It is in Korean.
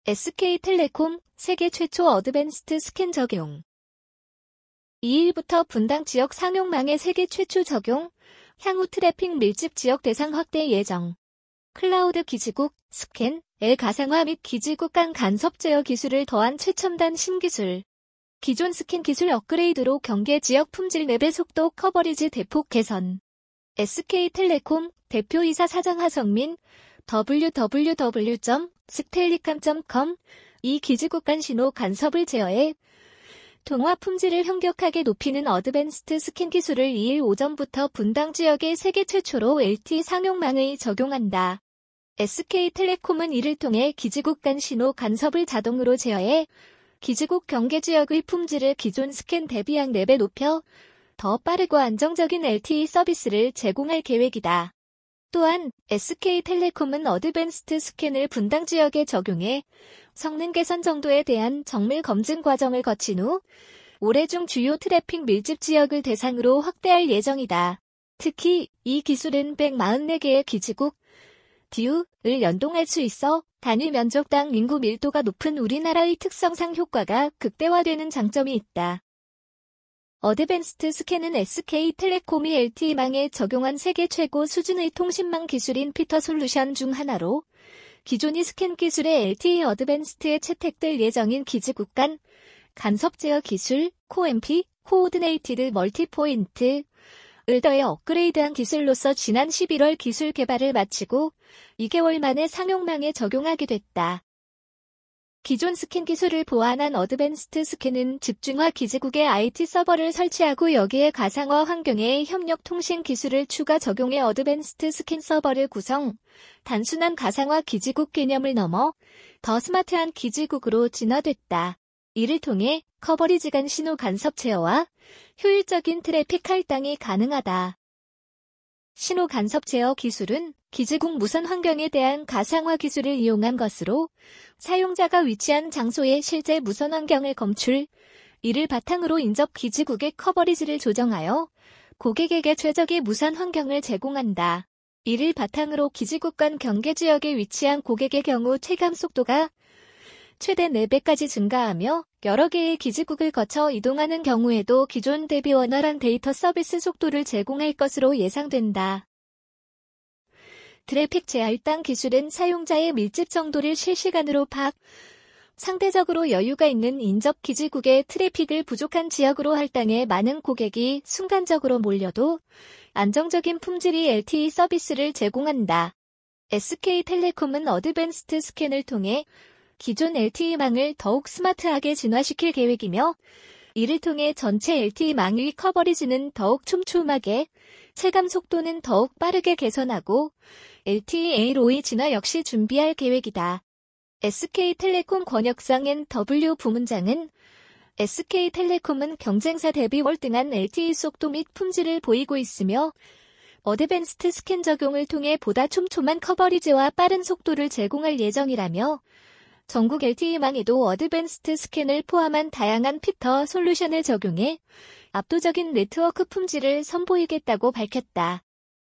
SK텔레콤 세계 최초 어드밴스드 스캔 적용. 2일부터 분당 지역 상용망의 세계 최초 적용, 향후 트래픽 밀집 지역 대상 확대 예정. 클라우드 기지국, 스캔, 가상화 및 기지국 간 간섭 제어 기술을 더한 최첨단 신기술. 기존 스캔 기술 업그레이드로 경계 지역 품질 4배 속도 커버리지 대폭 개선. SK텔레콤 대표이사 사장 하성민, www.sktellicom.com 이 기지국 간 신호 간섭을 제어해 통화 품질을 현격하게 높이는 어드밴스드 스캔 기술을 2일 오전부터 분당 지역에 세계 최초로 LTE 상용망의 적용한다. SK텔레콤은 이를 통해 기지국 간 신호 간섭을 자동으로 제어해 기지국 경계 지역의 품질을 기존 스캔 대비 약 4배 높여 더 빠르고 안정적인 LTE 서비스를 제공할 계획이다. 또한 SK텔레콤은 어드밴스드 스캔을 분당 지역에 적용해 성능 개선 정도에 대한 정밀 검증 과정을 거친 후 올해 중 주요 트래픽 밀집 지역을 대상으로 확대할 예정이다. 특히 이 기술은 144개의 기지국 DU를 연동할 수 있어 단위 면적당 인구 밀도가 높은 우리나라의 특성상 효과가 극대화되는 장점이 있다. 어드밴스드 스캔은 SK텔레콤이 LTE망에 적용한 세계 최고 수준의 통신망 기술인 피터 솔루션 중 하나로 기존의 스캔 기술의 LTE 어드밴스드에 채택될 예정인 기지국 간 간섭 제어 기술, CoMP, 코오디네이티드 멀티포인트를 더해 업그레이드한 기술로서 지난 11월 기술 개발을 마치고 2개월 만에 상용망에 적용하게 됐다. 기존 스캔 기술을 보완한 어드밴스드 스캔은 집중화 기지국에 IT 서버를 설치하고 여기에 가상화 환경의 협력 통신 기술을 추가 적용해 어드밴스드 스캔 서버를 구성, 단순한 가상화 기지국 개념을 넘어 더 스마트한 기지국으로 진화됐다. 이를 통해 커버리지 간 신호 간섭 제어와 효율적인 트래픽 할당이 가능하다. 신호 간섭 제어 기술은 기지국 무선 환경에 대한 가상화 기술을 이용한 것으로 사용자가 위치한 장소의 실제 무선 환경을 검출, 이를 바탕으로 인접 기지국의 커버리지를 조정하여 고객에게 최적의 무선 환경을 제공한다. 이를 바탕으로 기지국 간 경계 지역에 위치한 고객의 경우 체감 속도가 최대 4배까지 증가하며 여러 개의 기지국을 거쳐 이동하는 경우에도 기존 대비 원활한 데이터 서비스 속도를 제공할 것으로 예상된다. 트래픽 재할당 기술은 사용자의 밀집 정도를 실시간으로 파악, 상대적으로 여유가 있는 인접 기지국의 트래픽을 부족한 지역으로 할당해 많은 고객이 순간적으로 몰려도 안정적인 품질의 LTE 서비스를 제공한다. SK텔레콤은 어드밴스드 스캔을 통해 기존 LTE망을 더욱 스마트하게 진화시킬 계획이며 이를 통해 전체 LTE망의 커버리지는 더욱 촘촘하게, 체감 속도는 더욱 빠르게 개선하고 LTE-A로의 진화 역시 준비할 계획이다. SK텔레콤 권혁상 NW 부문장은 SK텔레콤은 경쟁사 대비 월등한 LTE 속도 및 품질을 보이고 있으며 어드밴스드 스캔 적용을 통해 보다 촘촘한 커버리지와 빠른 속도를 제공할 예정이라며 전국 LTE망에도 어드밴스드 스캔을 포함한 다양한 피터 솔루션을 적용해 압도적인 네트워크 품질을 선보이겠다고 밝혔다.